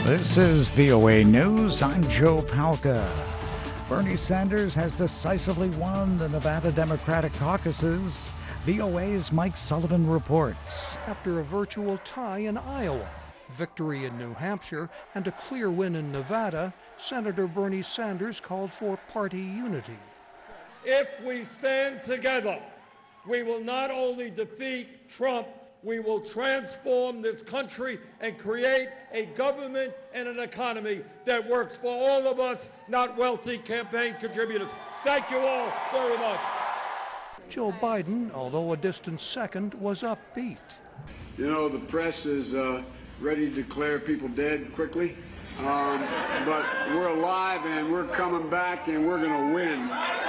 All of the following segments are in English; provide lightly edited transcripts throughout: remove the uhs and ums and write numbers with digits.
This is VOA News. I'm Joe Palca. Bernie Sanders has decisively won the Nevada Democratic caucuses. VOA's Mike Sullivan reports. After a virtual tie in Iowa, victory in New Hampshire, and a clear win in Nevada, Senator Bernie Sanders called for party unity. If we stand together, we will not only defeat Trump, we will transform this country and create a government and an economy that works for all of us, not wealthy campaign contributors. Thank you all very much. Joe Biden, although a distant second, was upbeat. You know, the press is ready to declare people dead quickly, but we're alive and we're coming back and we're going to win.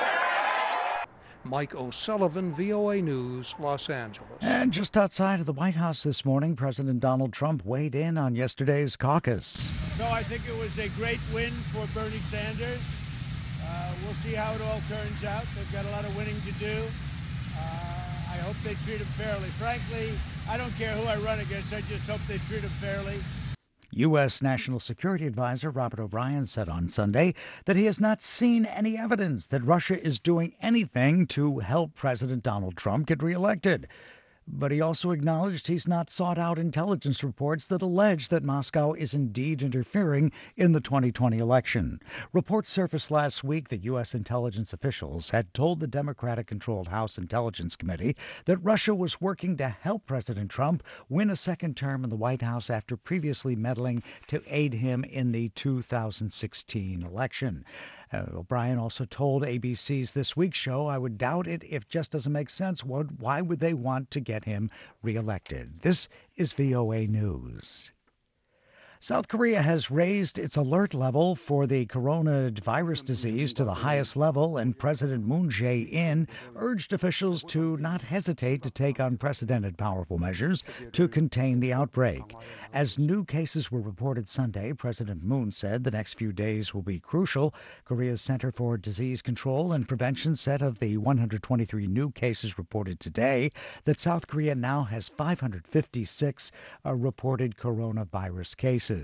Mike O'Sullivan, VOA News, Los Angeles. And just outside of the White House this morning, President Donald Trump weighed in on yesterday's caucus. So I think it was a great win for Bernie Sanders. We'll see how it all turns out. They've got a lot of winning to do. I hope they treat him fairly. Frankly, I don't care who I run against. I just hope they treat him fairly. U.S. National Security Advisor Robert O'Brien said on Sunday that he has not seen any evidence that Russia is doing anything to help President Donald Trump get reelected. But he also acknowledged he's not sought out intelligence reports that allege that Moscow is indeed interfering in the 2020 election. Reports surfaced last week that U.S. intelligence officials had told the Democratic-controlled House Intelligence Committee that Russia was working to help President Trump win a second term in the White House after previously meddling to aid him in the 2016 election. O'Brien also told ABC's This Week show, "I would doubt it if just doesn't make sense. Why would they want to get him reelected?" This is VOA News. South Korea has raised its alert level for the coronavirus disease to the highest level, and President Moon Jae-in urged officials to not hesitate to take unprecedented powerful measures to contain the outbreak. As new cases were reported Sunday, President Moon said the next few days will be crucial. Korea's Center for Disease Control and Prevention said of the 123 new cases reported today that South Korea now has 556 reported coronavirus cases.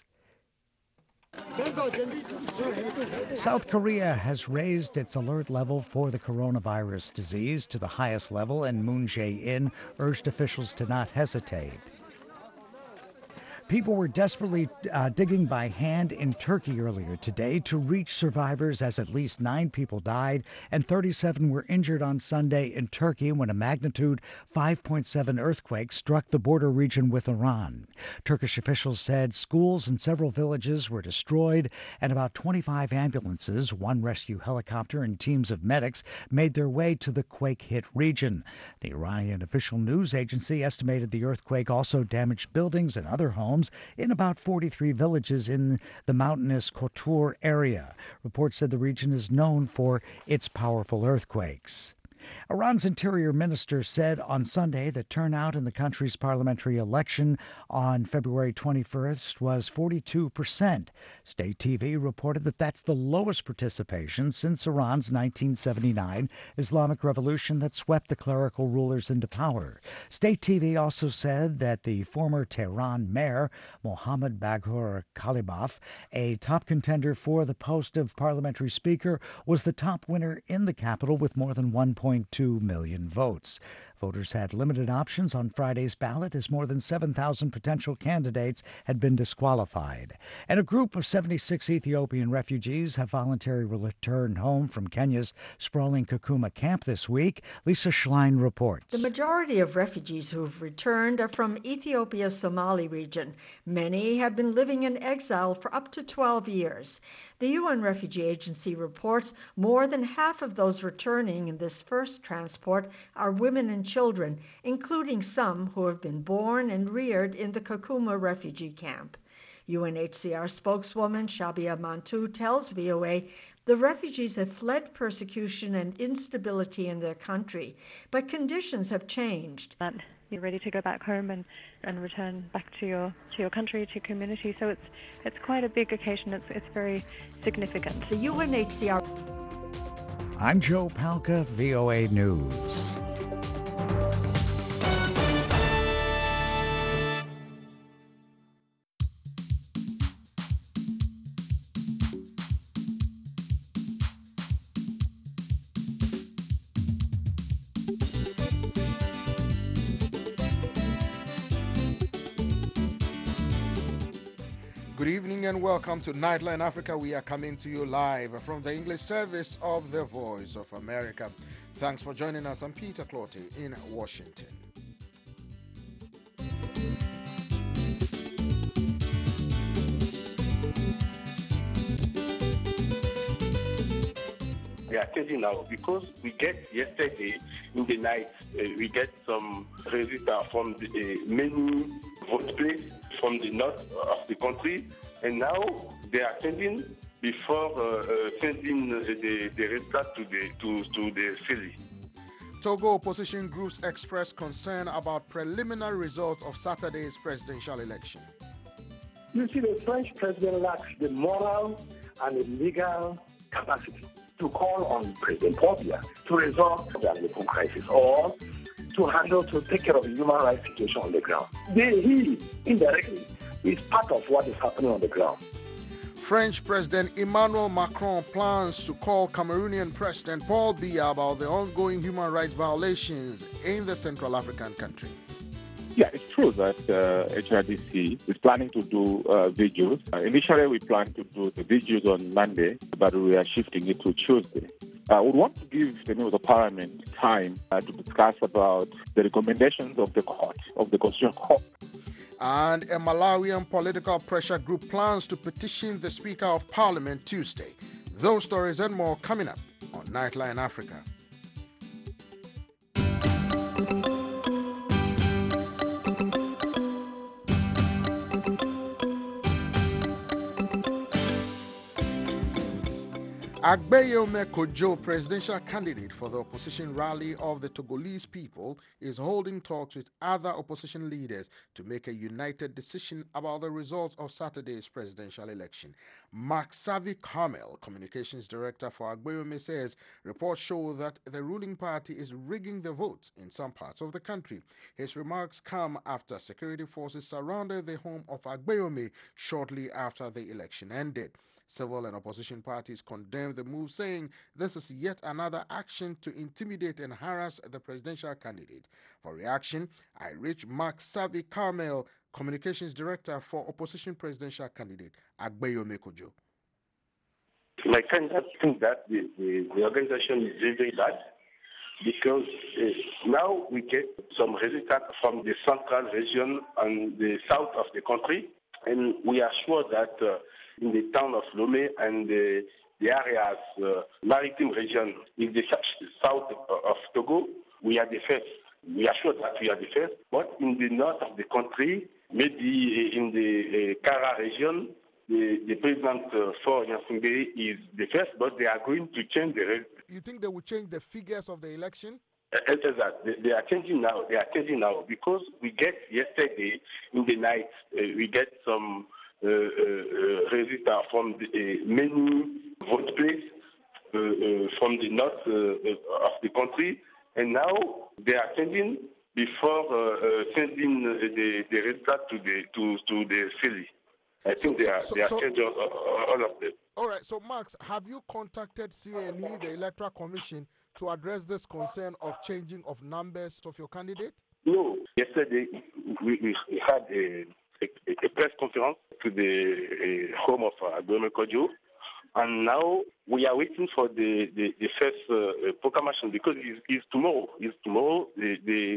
South Korea has raised its alert level for the coronavirus disease to the highest level, and Moon Jae-in urged officials to not hesitate. People were desperately digging by hand in Turkey earlier today to reach survivors, as at least 9 people died and 37 were injured on Sunday in Turkey when a magnitude 5.7 earthquake struck the border region with Iran. Turkish officials said schools and several villages were destroyed, and about 25 ambulances, 1 rescue helicopter, and teams of medics made their way to the quake-hit region. The Iranian official news agency estimated the earthquake also damaged buildings and other homes in about 43 villages in the mountainous Kotor area. Reports said the region is known for its powerful earthquakes. Iran's interior minister said on Sunday that turnout in the country's parliamentary election on February 21st was 42%. State TV reported that that's the lowest participation since Iran's 1979 Islamic Revolution that swept the clerical rulers into power. State TV also said that the former Tehran mayor, Mohammad Baghur Kalibaf, a top contender for the post of parliamentary speaker, was the top winner in the capital with more than 1.2 million votes. Voters had limited options on Friday's ballot as more than 7,000 potential candidates had been disqualified. And a group of 76 Ethiopian refugees have voluntarily returned home from Kenya's sprawling Kakuma camp this week. Lisa Schlein reports. The majority of refugees who've returned are from Ethiopia's Somali region. Many have been living in exile for up to 12 years. The UN Refugee Agency reports more than half of those returning in this first transport are women and children, including some who have been born and reared in the Kakuma refugee camp. UNHCR spokeswoman Shabia Mantou tells VOA the refugees have fled persecution and instability in their country, but conditions have changed. You're ready to go back home and return back to your country, to your community. So it's quite a big occasion. It's very significant. The UNHCR. I'm Joe Palca, VOA News. Good evening and welcome to Nightline Africa. We are coming to you live from the English service of the Voice of America. Thanks for joining us. I'm Peter Clotty in Washington. They are changing now because we get yesterday in the night, we get some results from many vote places from the north of the country, and now they are changing before sending the results to the Philly. Togo opposition groups expressed concern about preliminary results of Saturday's presidential election. You see, the French president lacks the moral and the legal capacity to call on President Paul Biya to resolve the Aleppo crisis or to take care of the human rights situation on the ground. He, indirectly, is part of what is happening on the ground. French President Emmanuel Macron plans to call Cameroonian President Paul Biya about the ongoing human rights violations in the Central African country. Yeah, it's true that HRDC is planning to do videos. Initially, we planned to do the videos on Monday, but we are shifting it to Tuesday. We want to give the members of Parliament time to discuss about the recommendations of the court, of the Constitutional Court. And a Malawian political pressure group plans to petition the Speaker of Parliament Tuesday. Those stories and more coming up on Nightline Africa. Agbeyome Kojo, presidential candidate for the opposition rally of the Togolese people, is holding talks with other opposition leaders to make a united decision about the results of Saturday's presidential election. Mark Savi Carmel, communications director for Agbeyome, says reports show that the ruling party is rigging the votes in some parts of the country. His remarks come after security forces surrounded the home of Agbeyome shortly after the election ended. Civil and opposition parties condemned the move, saying this is yet another action to intimidate and harass the presidential candidate. For reaction, I reached Mark Savi Carmel, communications director for opposition presidential candidate Agbeyome Kojo. My candidate think that the organization is very bad because now we get some results from the central region and the south of the country, and we are sure that in the town of Lomé and the areas, maritime region, in the south of Togo, we are the first. We are sure that we are the first. But in the north of the country, maybe in the Kara region, the president for Yassingbe is the first, but they are going to change the result. You think they will change the figures of the election? They are changing now. They are changing now because we get yesterday in the night, we get some results from many vote places from the north of the country, and now they are changing before sending the results to the Philly. I think they are changing all of them. All right. So, Max, have you contacted CNE, the Electoral Commission, to address this concern of changing of numbers of your candidate? No. Yesterday we had a press conference to the home of Agbeyome Kojo, and now we are waiting for the first proclamation because it's tomorrow. It's tomorrow. The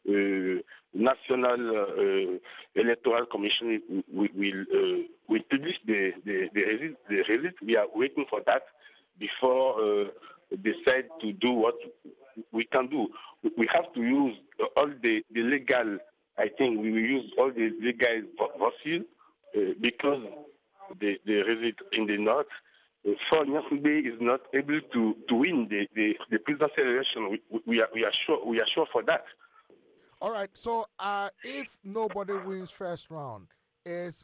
National Electoral Commission will publish the result. We are waiting for that before decide to do what we can do. We have to use all the legal. I think we will use all the legal voices because the result in the north, for Yassingbe is not able to win the presidential election. We are sure for that. All right. So if nobody wins first round, is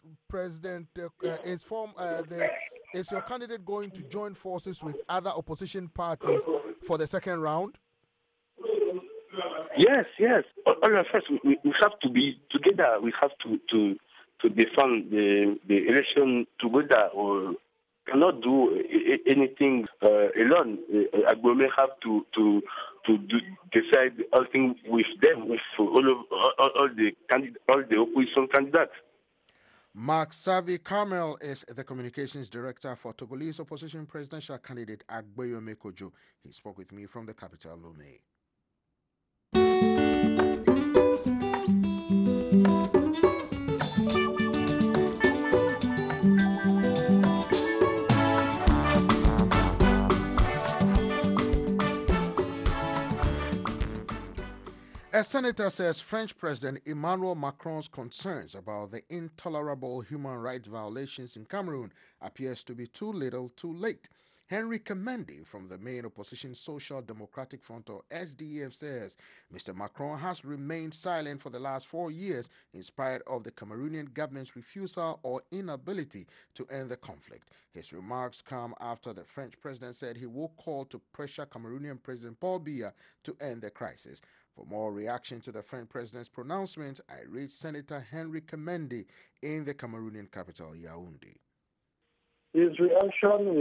your candidate going to join forces with other opposition parties for the second round? Yes. All of us, we have to be together. We have to defend the election together. Or cannot do anything alone. Agbeyome have to decide all things with them, with all the opposition candidates. Mark Savi Carmel is the communications director for Togolese opposition presidential candidate Agboyome Kojo. He spoke with me from the capital, Lomé. A senator says French President Emmanuel Macron's concerns about the intolerable human rights violations in Cameroon appears to be too little too late. Henry Kemendi from the main opposition Social Democratic Front, or SDF, says Mr. Macron has remained silent for the last 4 years in spite of the Cameroonian government's refusal or inability to end the conflict. His remarks come after the French president said he will call to pressure Cameroonian President Paul Biya to end the crisis. For more reaction to the French president's pronouncement, I reached Senator Henry Kemendi in the Cameroonian capital, Yaoundé. His reaction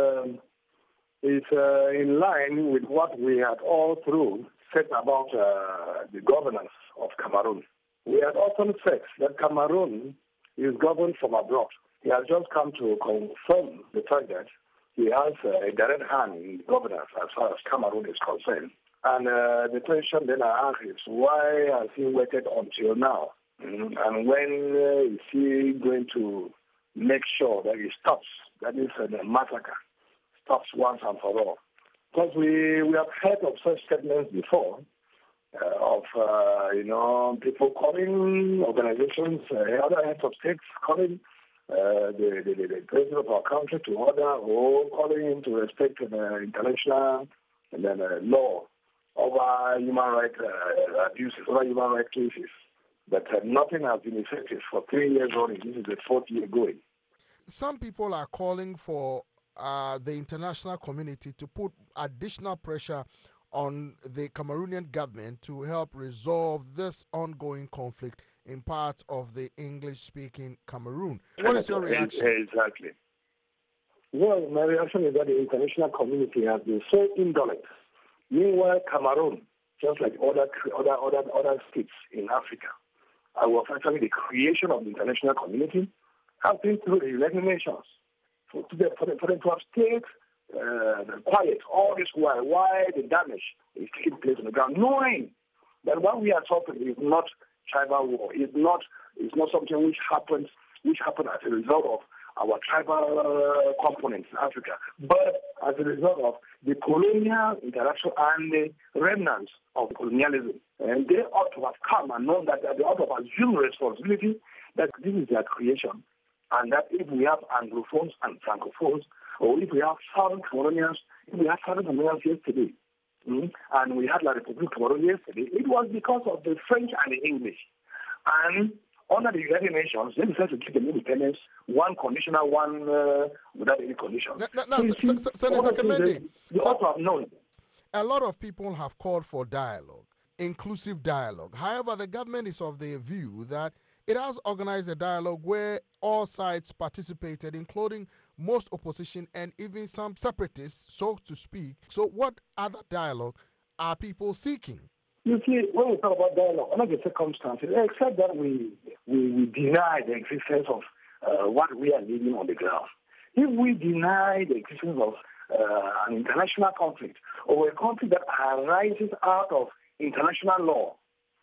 is in line with what we had all through said about the governance of Cameroon. We had often said that Cameroon is governed from abroad. He has just come to confirm the fact that he has a direct hand in governance as far as Cameroon is concerned. And the question then I ask is, why has he waited until now? And when is he going to make sure that he stops, that is the massacre, stops once and for all? Because we have heard of such statements before, of people calling organizations, other heads of states calling the president of our country to order, or calling him to respect the international law over human rights abuses, over human rights cases. But nothing has been effective for 3 years running. This is the 4th year going. Some people are calling for the international community to put additional pressure on the Cameroonian government to help resolve this ongoing conflict in parts of the English-speaking Cameroon. What is your reaction? Exactly. Well, my reaction is that the international community has been so indolent. Meanwhile, Cameroon, just like other states in Africa, was actually the creation of the international community, has been through the United Nations. For them to have stayed quiet all this while the damage is taking place on the ground, knowing that what we are talking is not tribal war, is not something which happened as a result of our tribal components in Africa, but as a result of the colonial interaction and the remnants of colonialism. And they ought to have come and known that they ought to have assumed responsibility that this is their creation, and that if we have Anglophones and Francophones, or if we have Southern Cameroonians, if we have Southern Cameroonians yesterday, and we had La République Cameroon yesterday, it was because of the French and the English. And under the United Nations, they decided to give them independence, one conditional, one without any condition. Senator Kemendi, you ought to have known. A lot of people have called for dialogue, inclusive dialogue. However, the government is of the view that it has organized a dialogue where all sides participated, including most opposition and even some separatists, so to speak. So what other dialogue are people seeking? You see, when we talk about dialogue, under the circumstances, except that we deny the existence of what we are living on the ground. If we deny the existence of an international conflict, or a conflict that arises out of international law,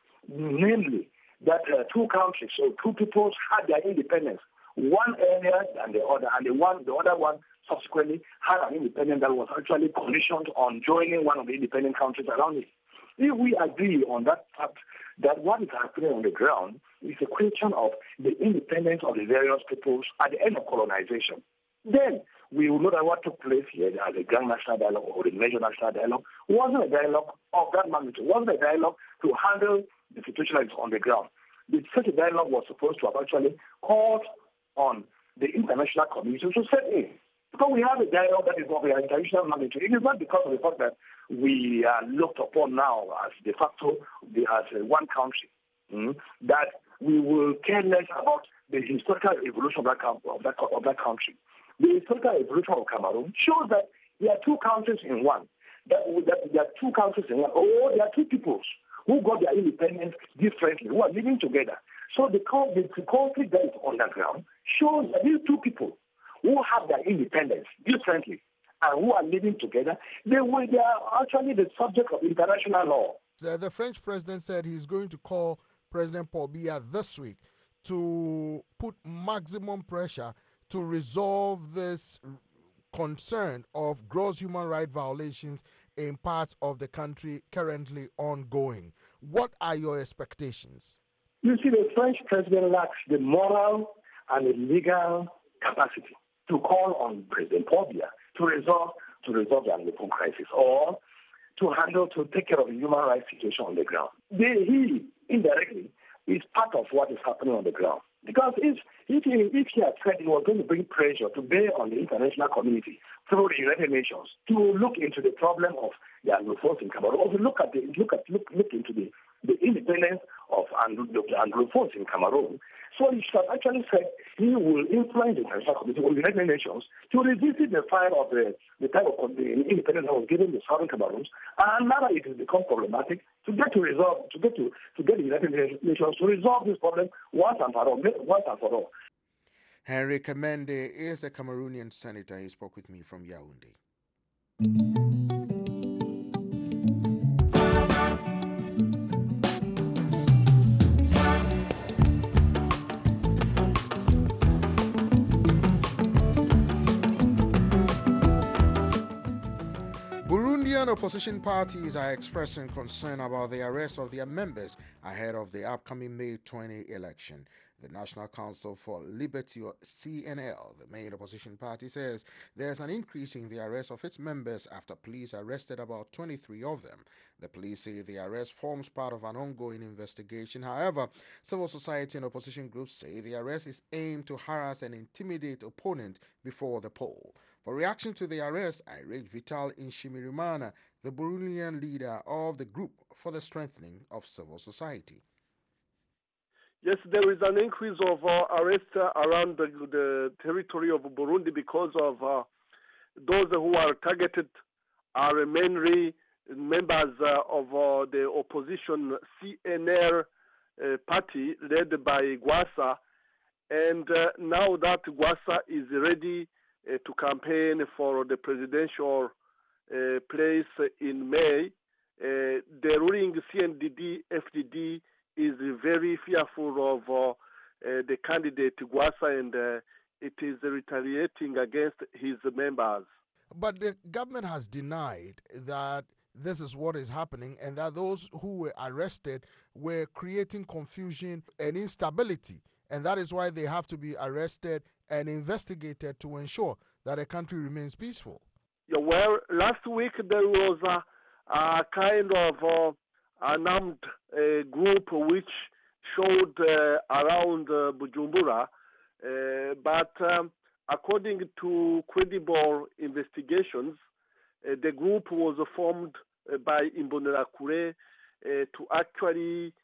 namely that two countries or two peoples had their independence, one earlier than the other, and the other one subsequently had an independence that was actually conditioned on joining one of the independent countries around it. If we agree on that fact, that what is happening on the ground is a question of the independence of the various peoples at the end of colonization, then we will know that what took place here as a grand national dialogue or the major national dialogue wasn't a dialogue of that magnitude, wasn't a dialogue to handle the situation that is on the ground. Such a dialogue was supposed to have actually called on the international community to step in. Because we have a dialogue that is of an international magnitude. It is not because of the fact that we are looked upon now as de facto, as one country, that we will care less about the historical evolution of that country. The historical evolution of Cameroon shows that there are two countries in one. There are two countries in one, or there are two peoples who got their independence differently, who are living together. So the conflict that is on the ground shows that these two people who have their independence differently and who are living together, they are actually the subject of international law. The French president said he's going to call President Paul Biya this week to put maximum pressure to resolve this concern of gross human rights violations in parts of the country currently ongoing. What are your expectations? You see, the French president lacks the moral and the legal capacity to call on President Paul Biya to resolve the Anglophone crisis or to take care of the human rights situation on the ground. He indirectly is part of what is happening on the ground. Because if he had said he was going to bring pressure to bear on the international community through the United Nations to look into the problem of the Anglophones in Cameroon, or to look into the independence of the Anglophones in Cameroon. So he should have actually said he will influence the international community or the United Nations to revisit the file of the type of the independence that was given the Southern Cameroons, and now it has become problematic to get the United Nations to resolve this problem once and for all. Henry Kamende is a Cameroonian senator. He spoke with me from Yaoundé. Burundian opposition parties are expressing concern about the arrest of their members ahead of the upcoming May 20 election. The National Council for Liberty, or CNL, the main opposition party, says there's an increase in the arrest of its members after police arrested about 23 of them. The police say the arrest forms part of an ongoing investigation. However, civil society and opposition groups say the arrest is aimed to harass and intimidate opponents before the poll. For reaction to the arrest, I read Vital Nshimirimana, the Burundian leader of the Group for the Strengthening of Civil Society. Yes, there is an increase of arrests around the territory of Burundi because of those who are targeted are mainly members of the opposition CNR party led by Gwasa. And now that Gwasa is ready to campaign for the presidential place in May, the ruling CNDD-FDD is very fearful of the candidate Gwasa, and it is retaliating against his members. But the government has denied that this is what is happening and that those who were arrested were creating confusion and instability, and that is why they have to be arrested and investigated to ensure that the country remains peaceful. Yeah, well, last week there was a kind of an armed group which showed around Bujumbura, but according to credible investigations, the group was formed by Imbonerakure to actually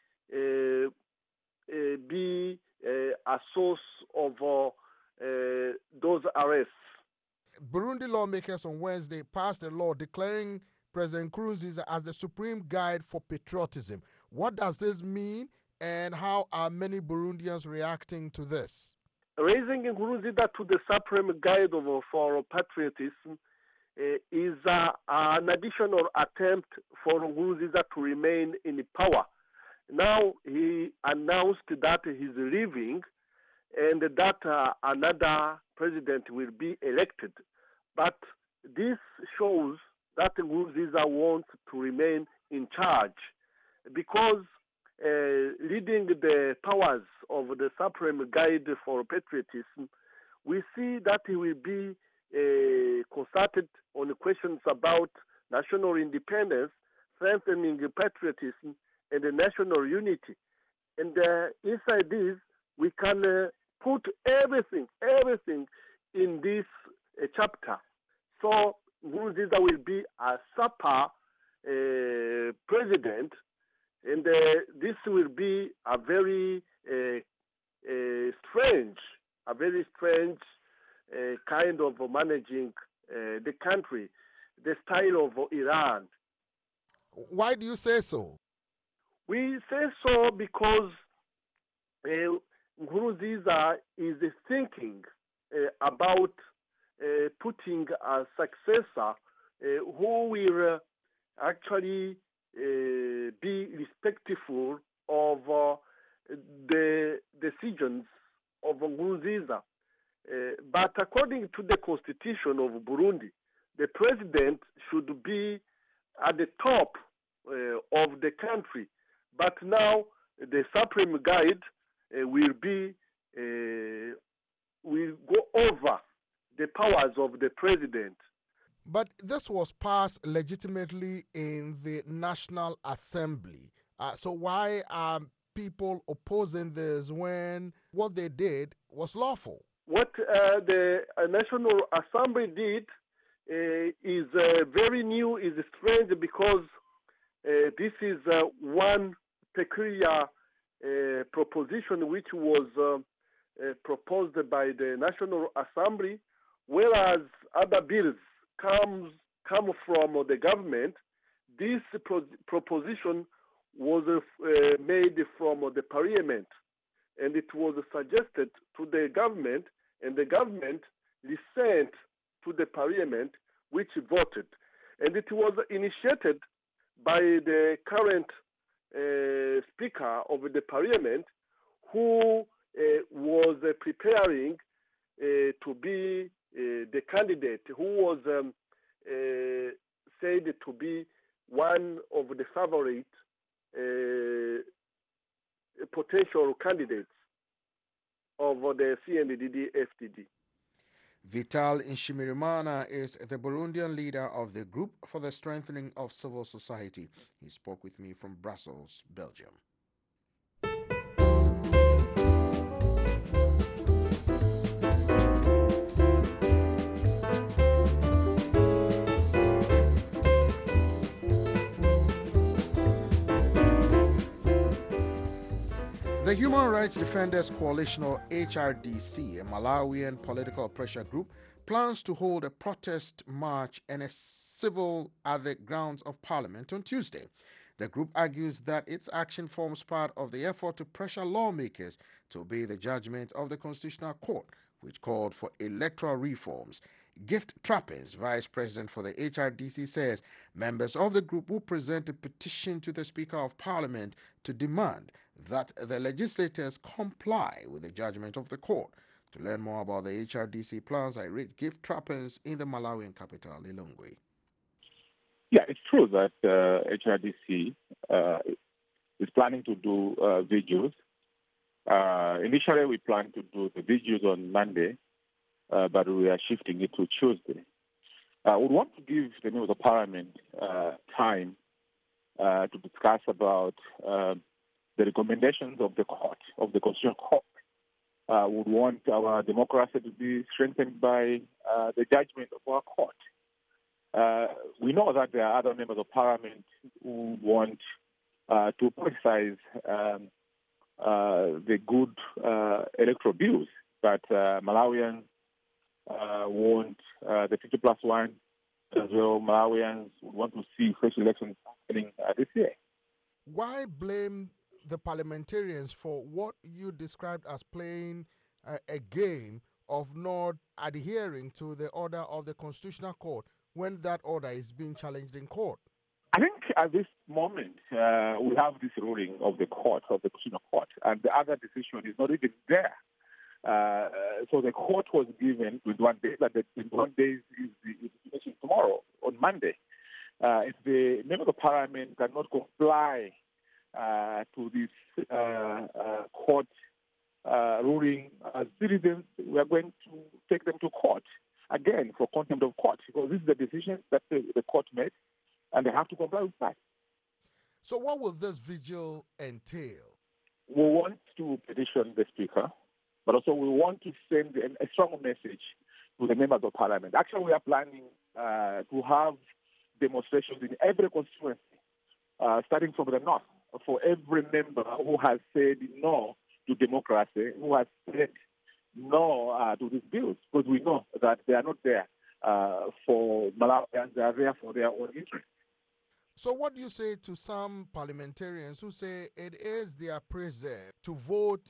be a source of those arrests. Burundi lawmakers on Wednesday passed a law declaring President Nkurunziza as the supreme guide for patriotism. What does this mean, and how are many Burundians reacting to this? Raising Nkurunziza to the supreme guide for patriotism is an additional attempt for Nkurunziza to remain in power. Now he announced that he's leaving and that another president will be elected. But this shows that Nkurunziza wants to remain in charge, because leading the powers of the Supreme Guide for Patriotism, we see that he will be consulted on questions about national independence, strengthening patriotism, and the national unity. And inside this, we can put everything in this chapter. So Nkurunziza will be a super president, and this will be a very strange kind of managing the country, the style of Iran. Why do you say so? We say so because Nkurunziza is thinking about putting a successor who will actually be respectful of the decisions of Nkurunziza. But according to the constitution of Burundi, the president should be at the top of the country. But now the Supreme Guide will go over the powers of the president. But this was passed legitimately in the National Assembly. So why are people opposing this when what they did was lawful? What the National Assembly did is very new, is strange, because this is one peculiar proposition which was proposed by the National Assembly, whereas other bills come from the government. This proposition was made from the parliament, and it was suggested to the government, and the government listened to the parliament, which voted. And it was initiated by the current speaker of the parliament, who was preparing to be the candidate, who was said to be one of the favorite potential candidates of the CNDD-FDD. Vital Nshimirimana is the Burundian leader of the Group for the Strengthening of Civil Society. He spoke with me from Brussels, Belgium. The Human Rights Defenders Coalition, or HRDC, a Malawian political pressure group, plans to hold a protest march and a civil at the grounds of Parliament on Tuesday. The group argues that its action forms part of the effort to pressure lawmakers to obey the judgment of the Constitutional Court, which called for electoral reforms. Gift Trappins, vice president for the HRDC, says members of the group will present a petition to the Speaker of Parliament to demand that the legislators comply with the judgment of the court. To learn more about the HRDC plans, I read Gift Trappins in the Malawian capital, Lilongwe. Yeah, it's true that HRDC is planning to do videos. Initially, we planned to do the videos on Monday, but we are shifting it to Tuesday. We want to give the members of Parliament time to discuss about the recommendations of the court, of the Constitutional Court. We want our democracy to be strengthened by the judgment of our court. We know that there are other members of Parliament who want to politicize the good electoral bills, but Malawians want the 50+1 as well. Malawians want to see fresh elections happening this year. Why blame the parliamentarians for what you described as playing a game of not adhering to the order of the Constitutional Court when that order is being challenged in court? I think at this moment we have this ruling of the court, of the Constitutional Court, and the other decision is not even there. So the court was given 21 days, but the 21 days is the decision tomorrow, on Monday. If the members of Parliament cannot comply to this court ruling, as citizens, we are going to take them to court again for contempt of court, because this is the decision that the court made, and they have to comply with that. So what will this vigil entail? We want to petition the Speaker, but also we want to send a strong message to the members of Parliament. Actually, we are planning to have demonstrations in every constituency, starting from the north, for every member who has said no to democracy, who has said no to these bills, because we know that they are not there for Malawians, they are there for their own interest. So what do you say to some parliamentarians who say it is their preserve to vote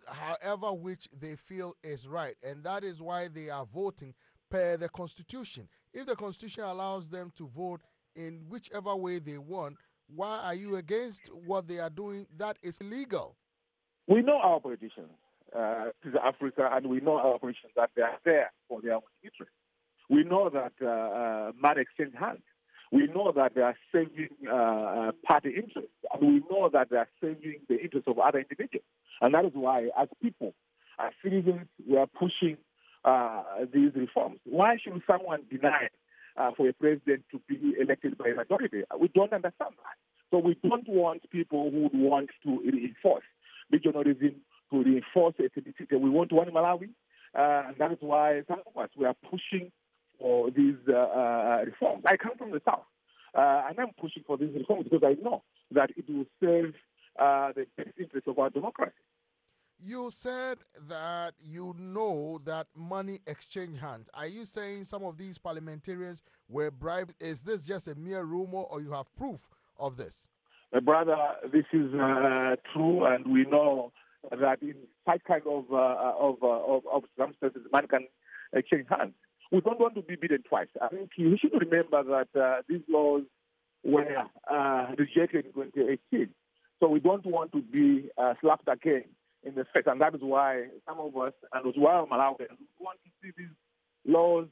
however which they feel is right. And that is why they are voting per the Constitution. If the Constitution allows them to vote in whichever way they want, why are you against what they are doing that is illegal? We know our politicians to Africa, and we know our politicians that they are there for their own interest. We know that money exchange hands. We know that they are saving party interests, and we know that they are saving the interests of other individuals. And that is why, as people, as citizens, we are pushing these reforms. Why should someone deny for a president to be elected by a majority? We don't understand that. So we don't want people who would want to reinforce regionalism, to reinforce ethnicity. We want one Malawi, and that is why some of us, we are pushing for these reforms. I come from the South, and I'm pushing for these reforms because I know that it will serve the best interests of our democracy. You said that you know that money exchange hands. Are you saying some of these parliamentarians were bribed? Is this just a mere rumor, or you have proof of this? Brother, this is true, and we know that in such kind of circumstances, man can exchange hands. We don't want to be beaten twice. I think you should remember that these laws were rejected in 2018. So we don't want to be slapped again in the face, and that is why some of us, and as well Malawians, want to see these laws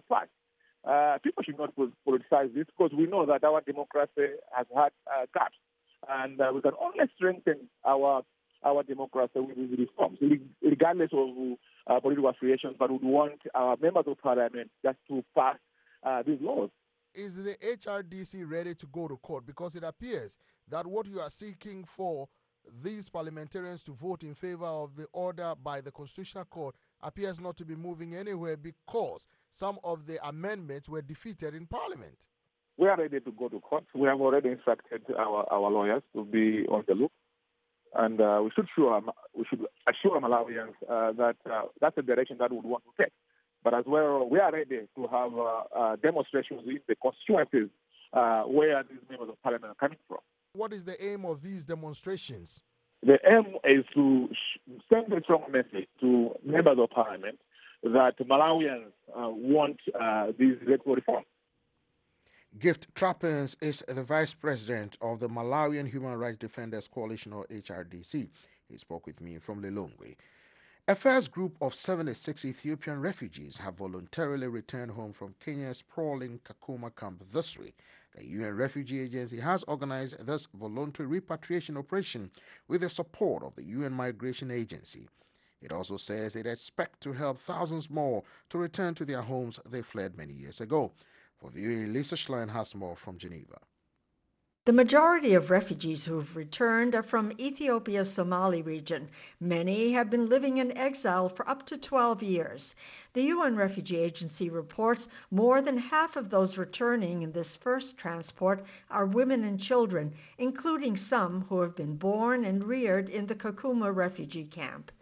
passed. People should not politicize this because we know that our democracy has had gaps, and we can only strengthen our democracy with these reforms, regardless of political affiliations. But we want our members of parliament just to pass these laws. Is the HRDC ready to go to court? Because it appears that what you are seeking for these parliamentarians to vote in favor of the order by the Constitutional Court appears not to be moving anywhere because some of the amendments were defeated in Parliament. We are ready to go to court. We have already instructed our lawyers to be on the look, and we should assure Malawians that that's the direction that we would want to take. But as well, we are ready to have demonstrations in the constituencies where these members of Parliament are coming from. What is the aim of these demonstrations? The aim is to send a strong message to members of Parliament that Malawians want these electoral reforms. Gift Trappers is the Vice President of the Malawian Human Rights Defenders Coalition, or HRDC. He spoke with me from Lilongwe. A first group of 76 Ethiopian refugees have voluntarily returned home from Kenya's sprawling Kakuma camp this week. The UN Refugee Agency has organized this voluntary repatriation operation with the support of the UN Migration Agency. It also says it expects to help thousands more to return to their homes they fled many years ago. For VOA, Lisa Schlein has more from Geneva. The majority of refugees who've returned are from Ethiopia's Somali region. Many have been living in exile for up to 12 years. The UN Refugee Agency reports more than half of those returning in this first transport are women and children, including some who have been born and reared in the Kakuma refugee camp.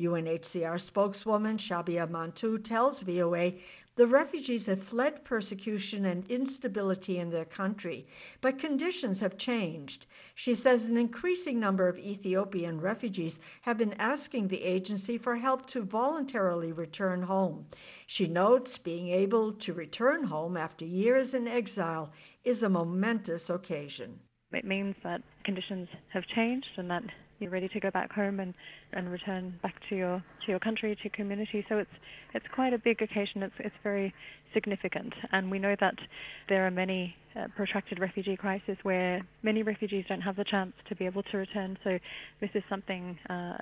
UNHCR spokeswoman Shabia Mantu tells VOA the refugees have fled persecution and instability in their country, but conditions have changed. She says an increasing number of Ethiopian refugees have been asking the agency for help to voluntarily return home. She notes being able to return home after years in exile is a momentous occasion. It means that conditions have changed and that you're ready to go back home and return back to your country, to your community. So it's quite a big occasion. It's very significant, and we know that there are many protracted refugee crises where many refugees don't have the chance to be able to return. So this is something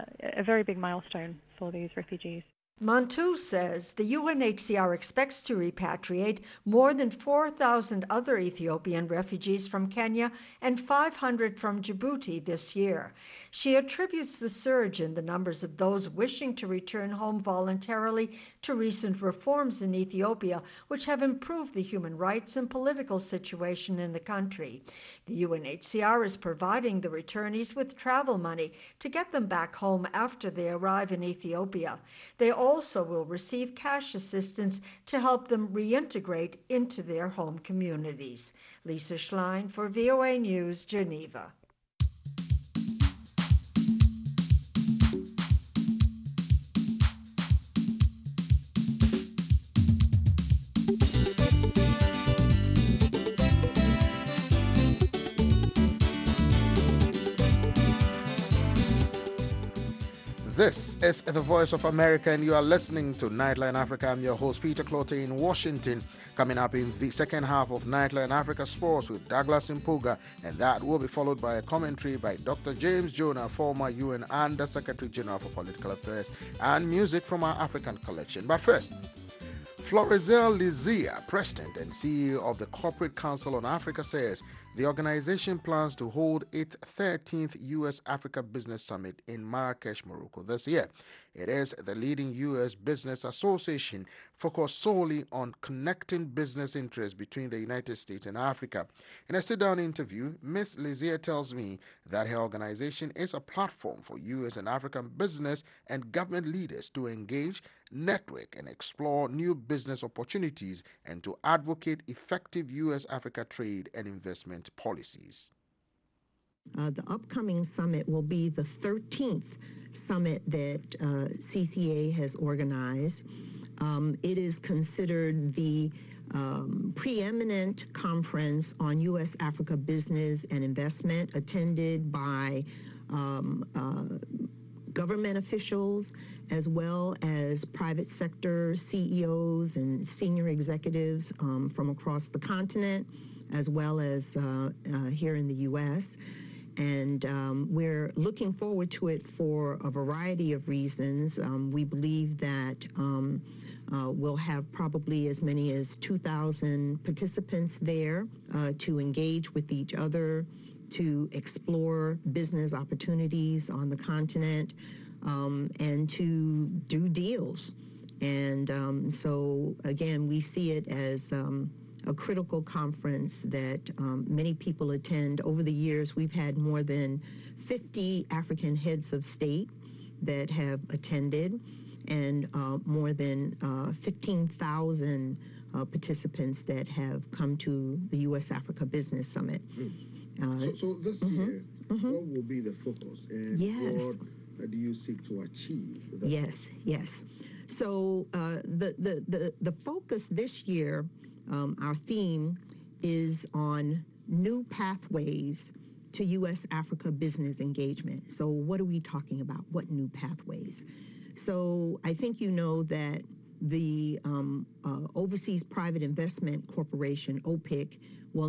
a very big milestone for these refugees. Mantu says the UNHCR expects to repatriate more than 4,000 other Ethiopian refugees from Kenya and 500 from Djibouti this year. She attributes the surge in the numbers of those wishing to return home voluntarily to recent reforms in Ethiopia, which have improved the human rights and political situation in the country. The UNHCR is providing the returnees with travel money to get them back home after they arrive in Ethiopia. They also will receive cash assistance to help them reintegrate into their home communities. Lisa Schlein for VOA News, Geneva. This is the Voice of America, and you are listening to Nightline Africa. I'm your host, Peter Clote, in Washington. Coming up in the second half of Nightline Africa Sports with Douglas Impuga, and that will be followed by a commentary by Dr. James Jonah, former UN Under Secretary General for Political Affairs, and music from our African collection. But first, Florizel Lizia, President and CEO of the Corporate Council on Africa, says the organization plans to hold its 13th U.S.-Africa Business Summit in Marrakesh, Morocco this year. It is the leading U.S. business association focused solely on connecting business interests between the United States and Africa. In a sit-down interview, Ms. Lizia tells me that her organization is a platform for U.S. and African business and government leaders to engage, network, and explore new business opportunities and to advocate effective U.S.-Africa trade and investment policies. The upcoming summit will be the 13th summit that CCA has organized. It is considered the preeminent conference on U.S.-Africa business and investment, attended by government officials as well as private sector CEOs and senior executives from across the continent, as well as here in the U.S. And we're looking forward to it for a variety of reasons. We believe that we'll have probably as many as 2,000 participants there to engage with each other, to explore business opportunities on the continent, and to do deals. And so, again, we see it as a critical conference that many people attend. Over the years, we've had more than 50 African heads of state that have attended, and more than 15,000 participants that have come to the U.S.-Africa Business Summit. So this year, what will be the focus, and what do you seek to achieve? Yes. So the focus this year, our theme is on new pathways to U.S.-Africa business engagement. So what are we talking about? What new pathways? So I think you know that the Overseas Private Investment Corporation, OPIC,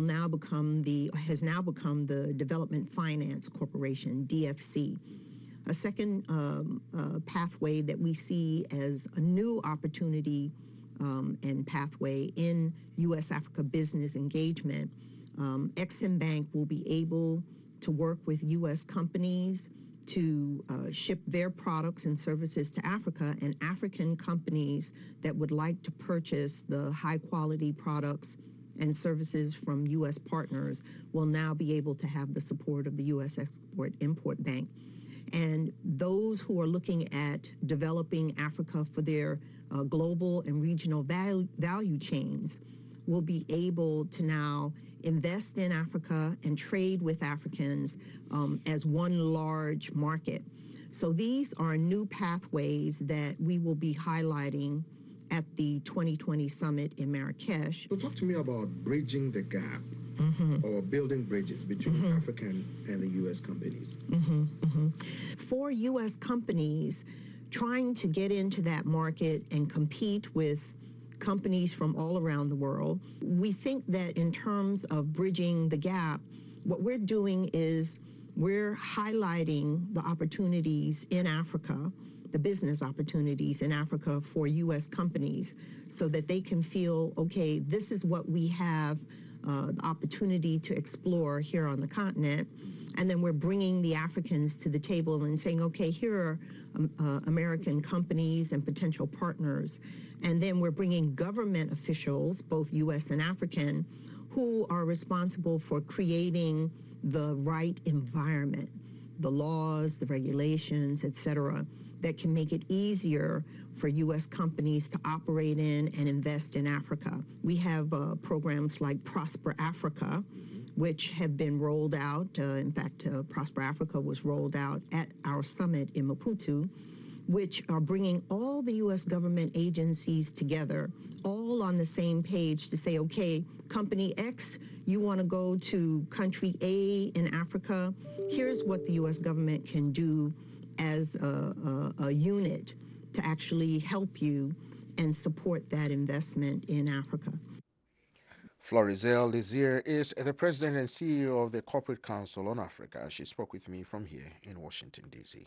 has now become the Development Finance Corporation, DFC. A second pathway that we see as a new opportunity and pathway in U.S.-Africa business engagement, Exim Bank will be able to work with U.S. companies to ship their products and services to Africa, and African companies that would like to purchase the high-quality products and services from U.S. partners will now be able to have the support of the U.S. Export-Import Bank. And those who are looking at developing Africa for their global and regional value chains will be able to now invest in Africa and trade with Africans as one large market. So these are new pathways that we will be highlighting at the 2020 summit in Marrakesh. So talk to me about bridging the gap or building bridges between African and the U.S. companies. For U.S. companies trying to get into that market and compete with companies from all around the world, we think that in terms of bridging the gap, what we're doing is we're highlighting the opportunities in Africa, the business opportunities in Africa for U.S. companies, so that they can feel, okay, this is what we have the opportunity to explore here on the continent. And then we're bringing the Africans to the table and saying, okay, here are American companies and potential partners. And then we're bringing government officials, both U.S. and African, who are responsible for creating the right environment, the laws, the regulations, et cetera, that can make it easier for U.S. companies to operate in and invest in Africa. We have programs like Prosper Africa, which have been rolled out. In fact, Prosper Africa was rolled out at our summit in Maputo, which are bringing all the U.S. government agencies together, all on the same page to say, okay, company X, you want to go to country A in Africa, here's what the U.S. government can do as a unit to actually help you and support that investment in Africa. Florizel Desir is the president and CEO of the Corporate Council on Africa. She spoke with me from here in Washington, D.C.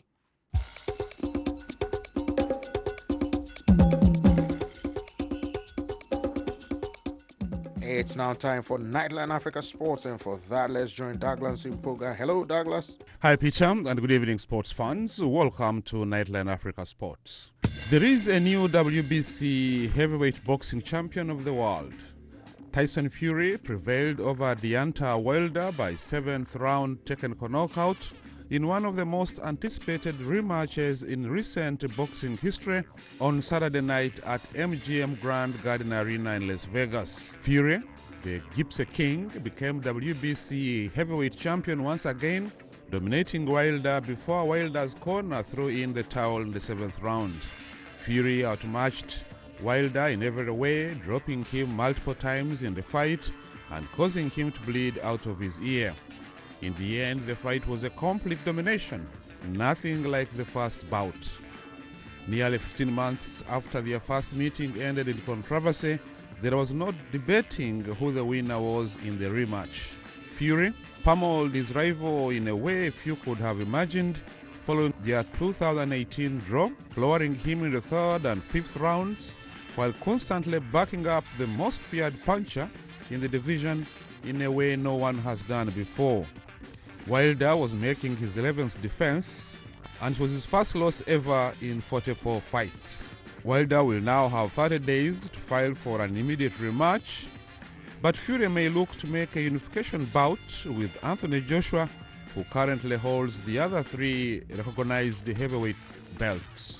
It's now time for Nightline Africa Sports, and for that, let's join Douglas Impoga. Hello, Douglas. Hi, Peter, and good evening, sports fans. Welcome to Nightline Africa Sports. There is a new WBC heavyweight boxing champion of the world. Tyson Fury prevailed over Deontay Wilder by 7th round technical knockout in one of the most anticipated rematches in recent boxing history on Saturday night at MGM Grand Garden Arena in Las Vegas. Fury, the Gypsy King, became WBC heavyweight champion once again, dominating Wilder before Wilder's corner threw in the towel in the 7th round. Fury outmatched Wilder in every way, dropping him multiple times in the fight and causing him to bleed out of his ear. In the end, the fight was a complete domination, nothing like the first bout. Nearly 15 months after their first meeting ended in controversy, there was no debating who the winner was in the rematch. Fury pummeled his rival in a way few could have imagined, following their 2018 draw, flooring him in the 3rd and 5th rounds, while constantly backing up the most feared puncher in the division in a way no one has done before. Wilder was making his 11th defense, and it was his first loss ever in 44 fights. Wilder will now have 30 days to file for an immediate rematch, but Fury may look to make a unification bout with Anthony Joshua, who currently holds the other 3 recognized heavyweight belts.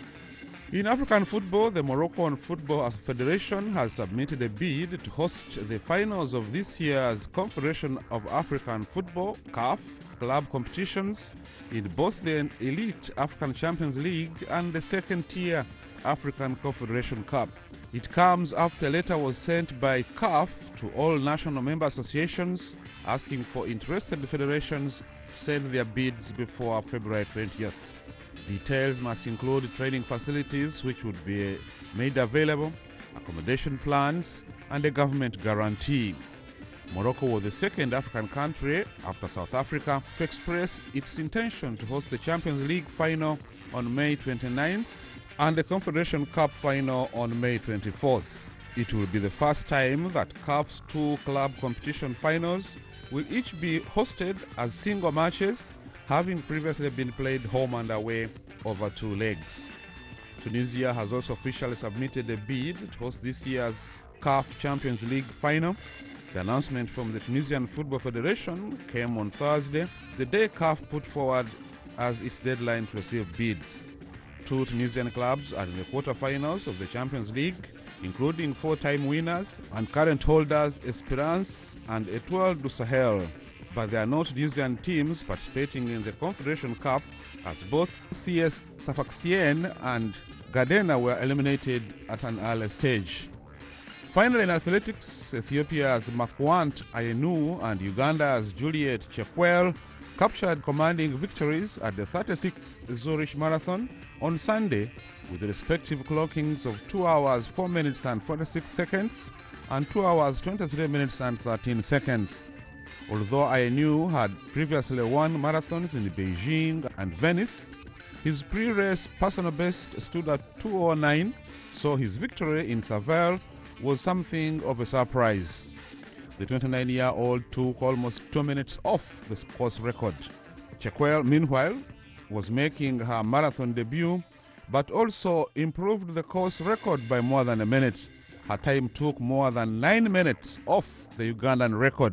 In African football, the Moroccan Football Federation has submitted a bid to host the finals of this year's Confederation of African Football (CAF) club competitions in both the Elite African Champions League and the 2nd-tier African Confederation Cup. It comes after a letter was sent by CAF to all national member associations asking for interested federations to send their bids before February 20th. Details must include training facilities which would be made available, accommodation plans, and a government guarantee. Morocco was the 2nd African country, after South Africa, to express its intention to host the Champions League final on May 29th and the Confederation Cup final on May 24th. It will be the first time that CAF's 2 club competition finals will each be hosted as single matches, having previously been played home and away over 2 legs. Tunisia has also officially submitted a bid to host this year's CAF Champions League final. The announcement from the Tunisian Football Federation came on Thursday, the day CAF put forward as its deadline to receive bids. 2 Tunisian clubs are in the quarterfinals of the Champions League, including 4-time winners and current holders Esperance and Étoile du Sahel. But there are no Tunisian teams participating in the Confederation Cup, as both CS Sfaxien and Gardena were eliminated at an early stage. Finally, in athletics, Ethiopia's Makwant Ayenu and Uganda's Juliet Chekwel captured commanding victories at the 36th Zurich Marathon on Sunday, with the respective clockings of 2 hours 4 minutes and 46 seconds and 2 hours 23 minutes and 13 seconds. Although Ayenu had previously won marathons in Beijing and Venice, his pre-race personal best stood at 2:09, so his victory in Seville was something of a surprise. The 29-year-old took almost 2 minutes off the course record. Chekwel, meanwhile, was making her marathon debut, but also improved the course record by more than a minute. Her time took more than 9 minutes off the Ugandan record.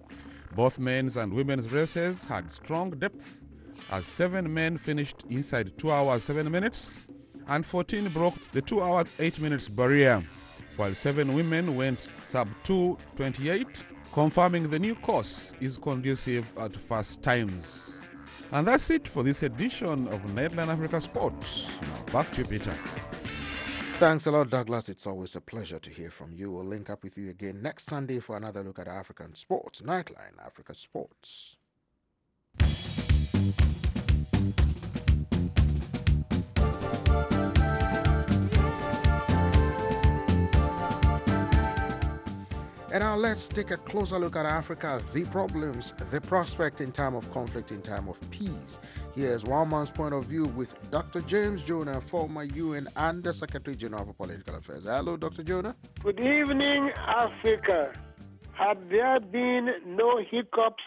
Both men's and women's races had strong depth, as 7 men finished inside 2 hours 7 minutes, and 14 broke the 2 hours 8 minutes barrier, while 7 women went sub 2:28, confirming the new course is conducive at fast times. And that's it for this edition of Nightline Africa Sports. Now back to you, Peter. Thanks a lot, Douglas. It's always a pleasure to hear from you. We'll link up with you again next Sunday for another look at African sports. Nightline Africa Sports. And now let's take a closer look at Africa, the problems, the prospect in time of conflict, in time of peace. Here's one man's point of view with Dr. James Jonah, former UN Under Secretary General for Political Affairs. Hello, Dr. Jonah. Good evening, Africa. Had there been no hiccups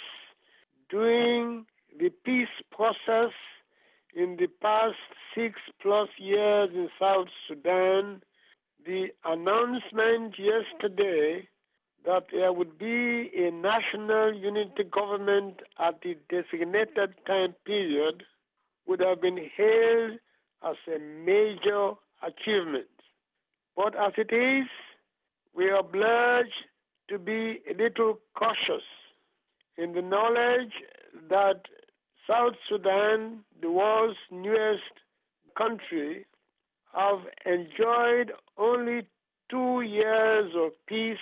during the peace process in the past 6+ years in South Sudan, the announcement yesterday that there would be a national unity government at the designated time period would have been hailed as a major achievement. But as it is, we are obliged to be a little cautious in the knowledge that South Sudan, the world's newest country, have enjoyed only 2 years of peace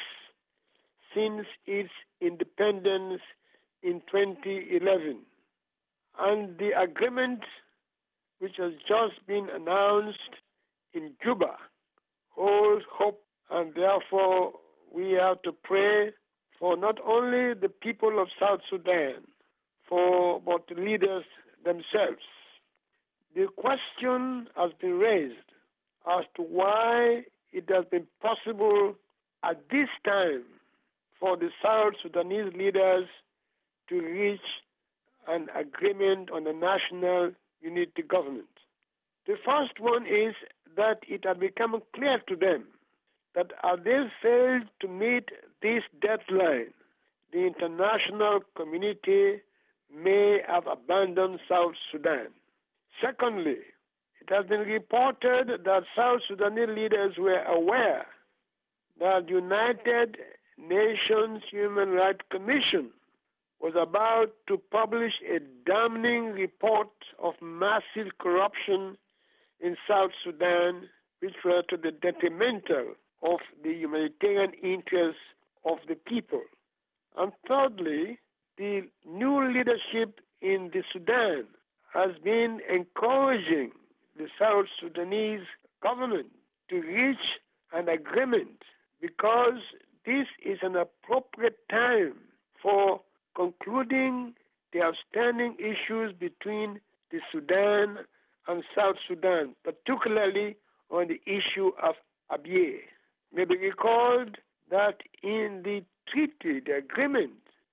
since its independence in 2011. And the agreement which has just been announced in Juba holds hope, and therefore we have to pray for not only the people of South Sudan, but the leaders themselves. The question has been raised as to why it has been possible at this time for the South Sudanese leaders to reach an agreement on a national unity government. The first one is that it had become clear to them that as they failed to meet this deadline, the international community may have abandoned South Sudan. Secondly, it has been reported that South Sudanese leaders were aware that the United Nations Human Rights Commission was about to publish a damning report of massive corruption in South Sudan, which were to the detrimental of the humanitarian interests of the people. And thirdly, the new leadership in the Sudan has been encouraging the South Sudanese government to reach an agreement because this is an appropriate time for concluding the outstanding issues between the Sudan and South Sudan, particularly on the issue of Abyei. It may be recalled that in the treaty, the agreement,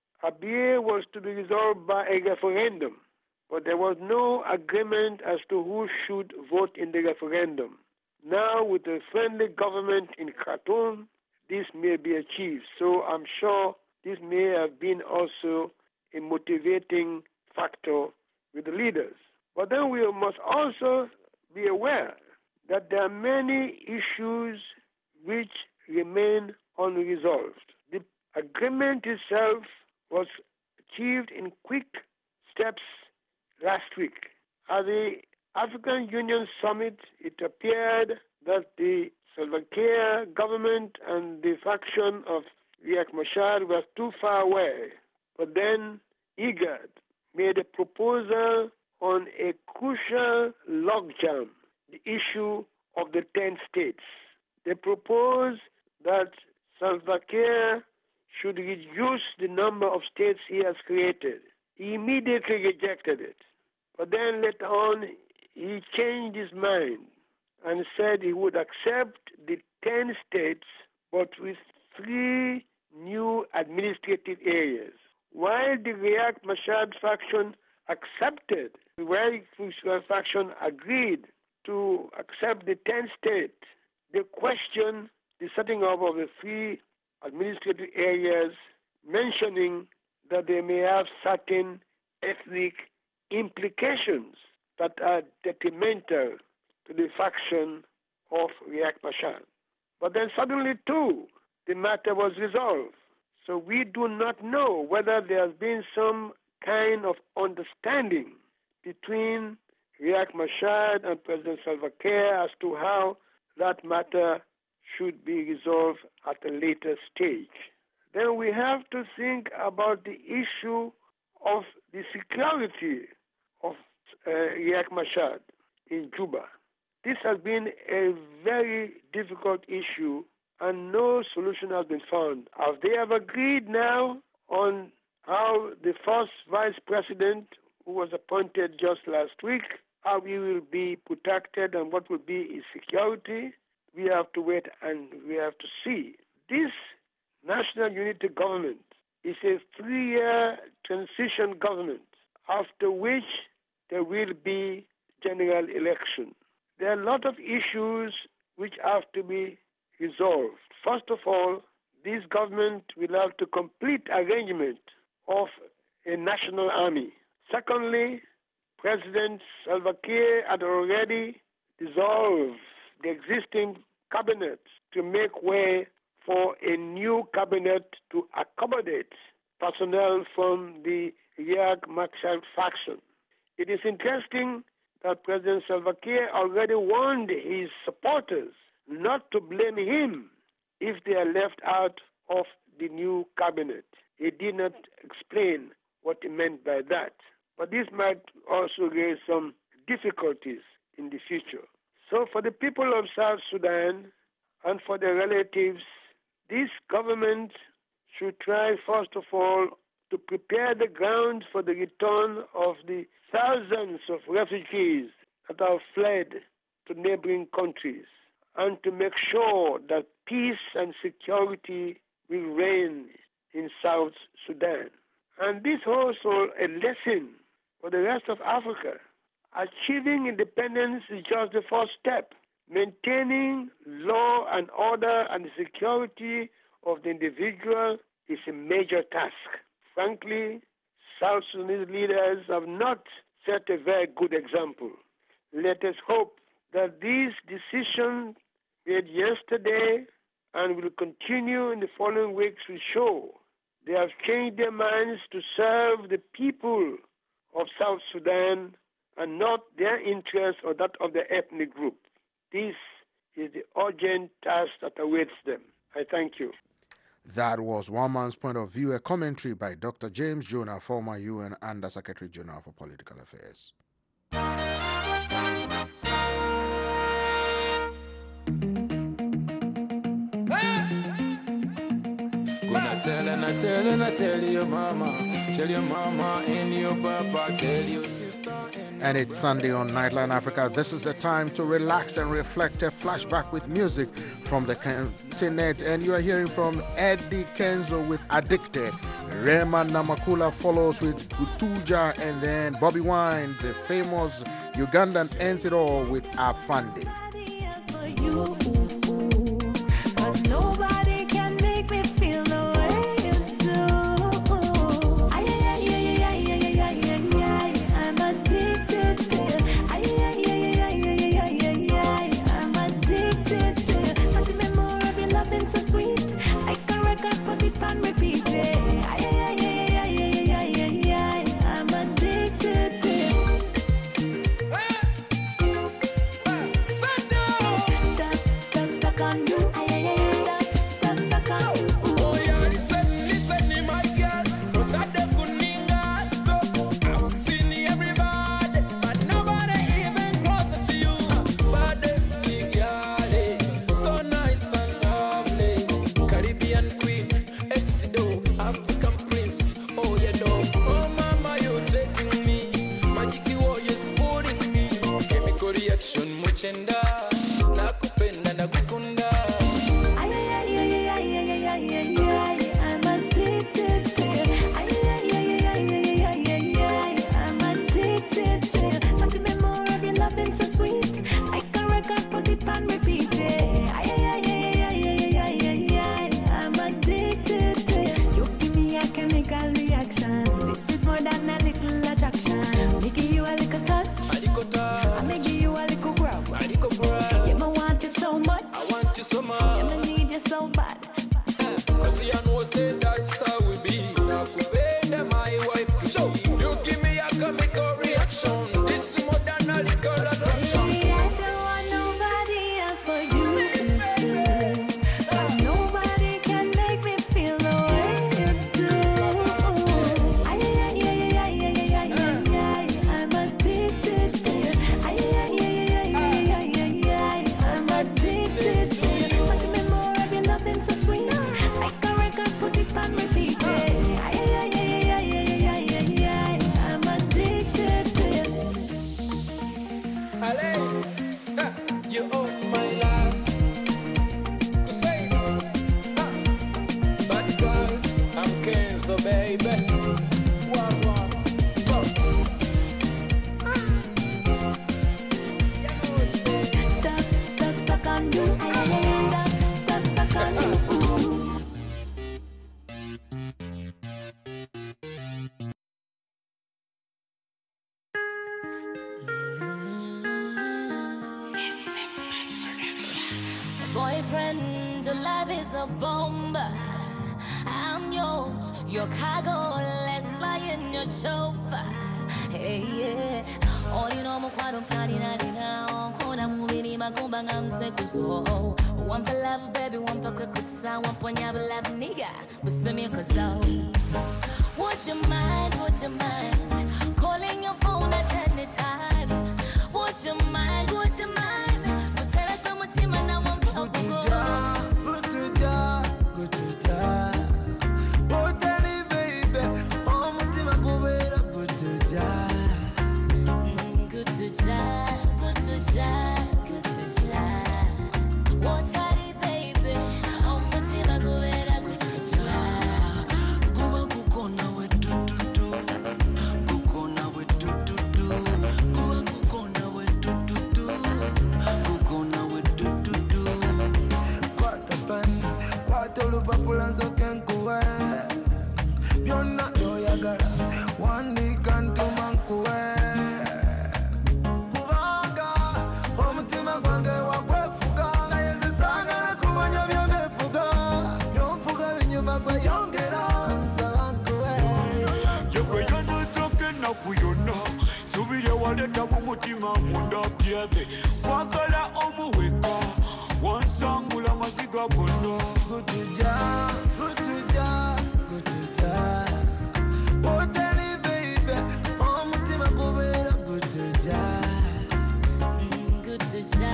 Abyei was to be resolved by a referendum, but there was no agreement as to who should vote in the referendum. Now, with a friendly government in Khartoum, this may be achieved. So I'm sure this may have been also a motivating factor with the leaders. But then we must also be aware that there are many issues which remain unresolved. The agreement itself was achieved in quick steps last week. At the African Union Summit, it appeared that the Salva Kiir government and the faction of Riek Machar were too far away. But then IGAD made a proposal on a crucial logjam, the issue of the 10 states. They proposed that Salva Kiir should reduce the number of states he has created. He immediately rejected it. But then later on, he changed his mind and said he would accept the 10 states, but with 3 new administrative areas. While the Riek Machar faction accepted, the Riek Machar faction agreed to accept the 10 states, they questioned the setting up of the 3 administrative areas, mentioning that they may have certain ethnic implications that are detrimental to the faction of Riek Machar. But then suddenly, too, the matter was resolved. So we do not know whether there has been some kind of understanding between Riek Machar and President Salva Kiir as to how that matter should be resolved at a later stage. Then we have to think about the issue of the security of Riek Machar in Juba. This has been a very difficult issue, and no solution has been found. Have they have agreed now on how the first vice president, who was appointed just last week, how he will be protected and what will be his security? We have to wait and we have to see. This National Unity Government is a 3-year transition government, after which there will be general election. There are a lot of issues which have to be resolved. First of all, this government will have to complete arrangement of a national army. Secondly, President Salva Kiir had already dissolved the existing cabinet to make way for a new cabinet to accommodate personnel from the Riek Machar faction. It is interesting that President Salva Kiir already warned his supporters not to blame him if they are left out of the new cabinet. He did not explain what he meant by that. But this might also raise some difficulties in the future. So for the people of South Sudan and for their relatives, this government should try, first of all, to prepare the ground for the return of the thousands of refugees that have fled to neighboring countries, and to make sure that peace and security will reign in South Sudan. And this also a lesson for the rest of Africa. Achieving independence is just the first step. Maintaining law and order and the security of the individual is a major task. Frankly, South Sudanese leaders have not set a very good example. Let us hope that these decisions made yesterday and will continue in the following weeks will show they have changed their minds to serve the people of South Sudan and not their interests or that of the ethnic group. This is the urgent task that awaits them. I thank you. That was One Man's Point of View, a commentary by Dr. James Jonah, former UN Under Secretary General for Political Affairs. I tell your mama, and your papa, tell your sister. And it's Sunday on Nightline Africa. This is the time to relax and reflect, a flashback with music from the continent. And you are hearing from Eddie Kenzo with Addicted. Rema Namakula follows with Gutuja, and then Bobby Wine, the famous Ugandan, ends it all with Afande. so baby. Stuck on you. Stuck on you. Boyfriend, your life is a bomb. I'm yours, your cargo. Let's fly in your chopper. Hey, yeah. All you know, I'm tiny, now. Kona mubili makumba ngamsekuso. One for love, baby, one for quick kusa. One for nyaba love, nigga. Busumi koso. Would you mind? Calling your phone at any time. Would you mind? Tell us how much time I want to go. Good to ja. Oh, tell me, baby. Oh, mutima kubera good to ja. Good to ja. What are you, baby? Oh, mutima kubera good to ja. Kuba kukona we do. Kukona we do. Kuba kukona we do. Kukona we do. Kwata pen, kwata olupapula nsoke nkuwe. Byonna byoyagala, wandika ntuma nkuwe. Kubanga omutima gwange wagwefuga, naye nzisagala kumanya byondefuga. Byonfuga binyuma gweyongera nsaba nkuwe. Yegwe yonozoke nakuyona, subire waleta mu mutima munda byebe. Kwagala omuweka, wansangula masiga gonna. Good to ja. Oh, tell me, baby, oh, mutima kubera good to ja. Good to ja.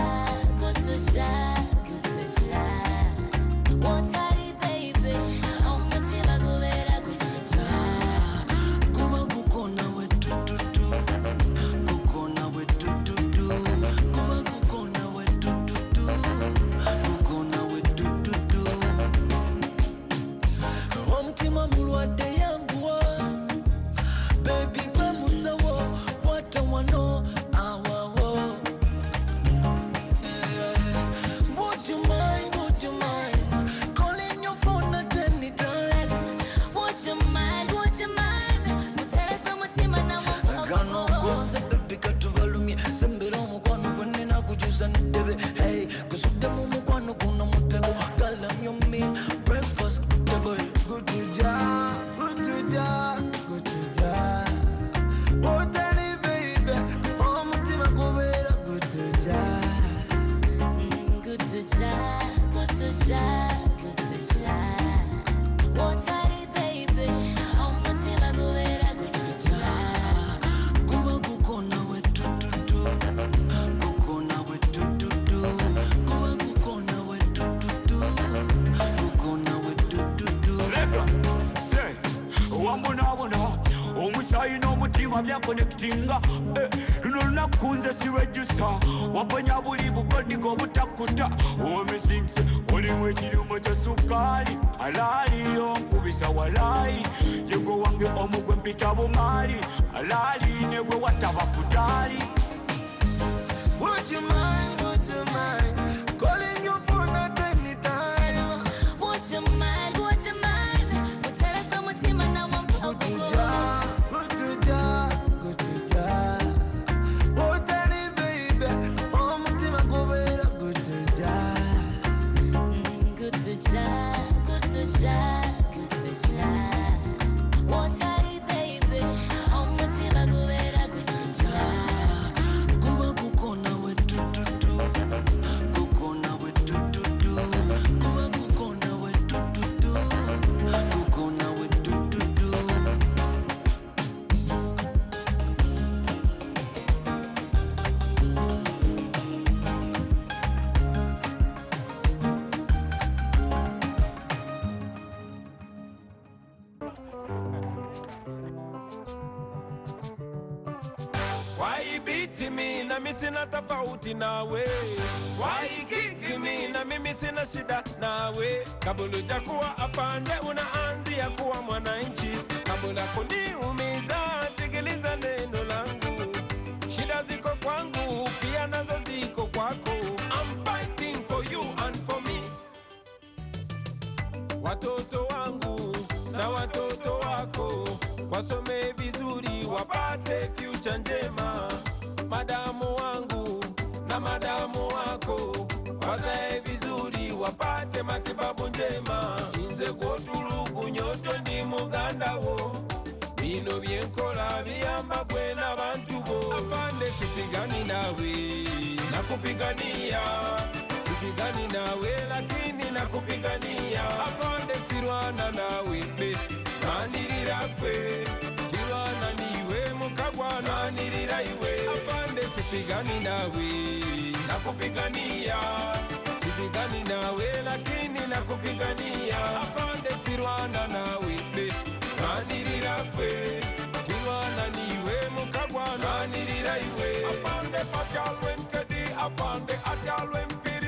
What are you, baby? Oh, mutima kubera good to ja. Kuba kukona we do. Kukona we do. Kuba kukona we do. Kukona we do. Omutima mulwadde yanguwa. Baby gwe musawo, kwata wano awawo. Would you mind? Calling your phone at any time. Would you mind? Tell us how much time I want to Gano go. kose baby katubalumye. Sembera omukwano gwe nina kujuza n'eddebe. Hey, kusudde mu mukwano guno mutego. Girl, I'm your meal, breakfast table. Good to ja. Oh, tell me, baby, oh, mutima kubera good to ja. Good to ja. What are you, baby? Oh, mutima kubera good to ja. Kuba kukona we do. Kukona we do. Kuba kukona we do. Kukona we do. Lega, say, wambona, omusayi n'omutima byakonekutinga. Luno lunaku nze siregister. Waponya buli bugodigo obutakuta. Omisinse, olimu ekirimu kya sukali. Alali onkubisa walayi. Yego wange omugwe mpita bumaali. Alali ne gwe wataba futali. Would you mind? Calling your phone at any time. Would you mind? Tell us how much time I want to go. Good to ja. Oh, tell me, baby, oh, mutima kubera good to ja. Good to ja. What are you, baby? Oh, mutima kubera good to ja. Kuba kukona we do. Kukona we do. Kuba kukona we do. to me na mimi sina tofauti nawe. Waikiki mimi na mimi sina shida nawe. Kabla hujakuwa afande unaanzia kuwa mwananchi. Kabla kuniumiza sikiliza neno langu. Shida ziko kwangu pia nazo ziko kwako. I'm fighting for you and for me. Watoto wangu na watoto wako wasome vizuri wapate future njema. Madamu wangu na madamu wako wazae vizuri wapate matibabu njema. Inze kotulugu nyoto ndi muganda wo. Bino byenkola biyamba bwena bantu bo. Afande sipigani nawe nakupigania. Sipigani nawe lakini nakupigania. Afande sirwana nawe be nanirira kwe. Kirwana niwe mukagwa nanirira iwe. Afande sipigani nawe nakupigania. Sipigani nawe lakini nakupigania. Afande sirwana nawe be nanirira kwe. Kirwana niwe mukagwa nanirira iwe. Afande patyalwe nkedi afande atyalwe mpiri.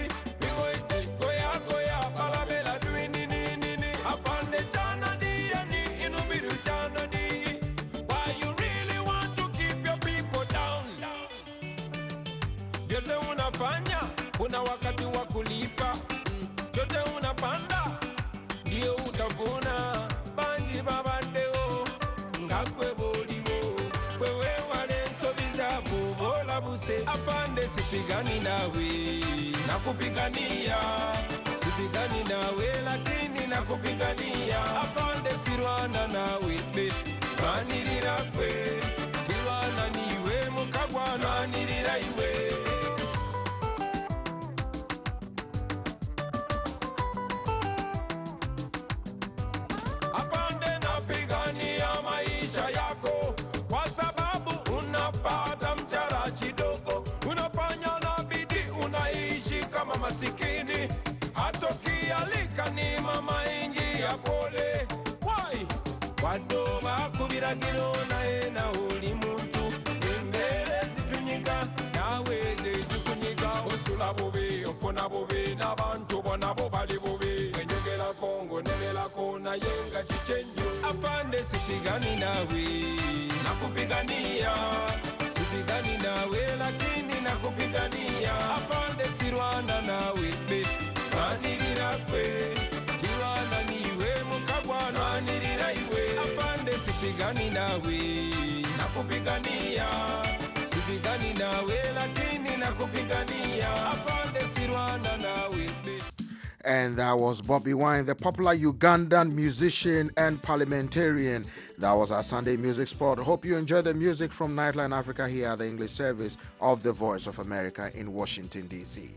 Kuna wakati wa kulipa, chote unapanda, ndio utavuna. Banji babandeo, ngakwe boliwo, wewe wale sobiza bola buse. Afande sipigani nawe, nakupigania. Sipigani nawe lakini nakupigania. Afande sirwana nawe be, manirira kwe. Kirwana niwe mukagwa nanirira iwe. Masikini hatokialika ni mama inji ya pole. Why? Wado bakubira gino nae na uli muntu. Imbere zitunyika nawe zitukunyika. Osula bobe, ofona bobe, na bantu bona bobali bobe. Wenyogela kongo, nevela kona yenga chichenyo. Afande sipigani nawe, nakupigania. Sipigani nawe lakini nakupigania. Afande sirwana nawe be, nanirira kwe. Kirwana niwe mukagwa nanirira iwe. Afande sipigani nawe, nakupigania. Sipigani nawe lakini nakupigania. Afande sirwana nawe be. And that was Bobby Wine, the popular Ugandan musician and parliamentarian. That was our Sunday Music Spot. Hope you enjoy the music from Nightline Africa here at the English service of the Voice of America in Washington, D.C.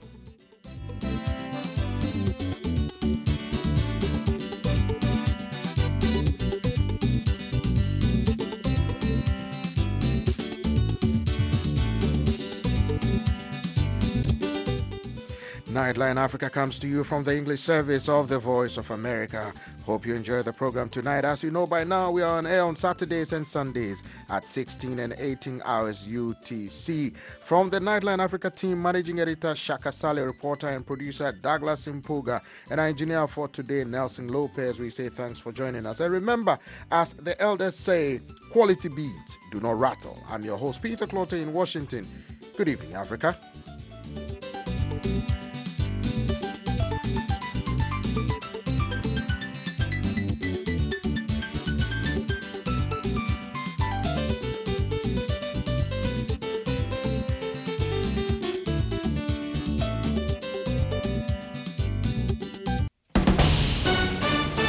Nightline Africa comes to you from the English service of the Voice of America. Hope you enjoy the program tonight. As you know by now, we are on air on Saturdays and Sundays at 16 and 18 hours UTC. From the Nightline Africa team, managing editor Shaka Saleh, reporter and producer Douglas Impuga, and our engineer for today, Nelson Lopez, we say thanks for joining us. And remember, as the elders say, quality beats do not rattle. I'm your host, Peter Clotter in Washington. Good evening, Africa.